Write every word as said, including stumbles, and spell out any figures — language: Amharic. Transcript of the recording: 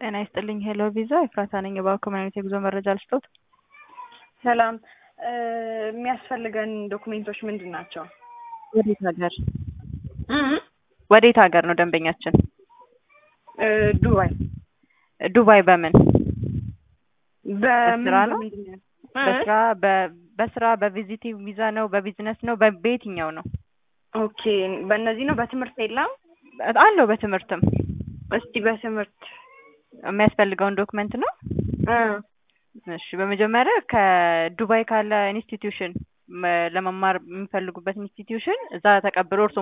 ጤና ይስጥልኝ ሄሎ ቪዛ ኤፍራታ ነኝ የባንክ ኮሚኒቲ ጉዞ መረጃ ልስጥዎት። ሰላም የሚያስፈልገን ዶክመንቶች ምንድናቸው? ወዴት ሀገር እህ ወዴት ሀገር ነው ደንበኛችን? ዱባይ ዱባይ በምን በምን በስራ ነው? ምንድነው? በስራ በስራ በቪዚቲንግ ቪዛ ነው በቢዝነስ ነው በየትኛው ነው? ኦኬ በእነዚህ ነው። በትምህርት የለም አለው በትምህርትም። እስቲ በትምህርት የሚያስፈልገውን ዶክመንት ነው። እ እሺ በመጀመሪያ ከዱባይ ካለ ኢንስቲትዩሽን ለመማር የሚፈልጉበት ኢንስቲትዩሽን እዛ ተቀብሎ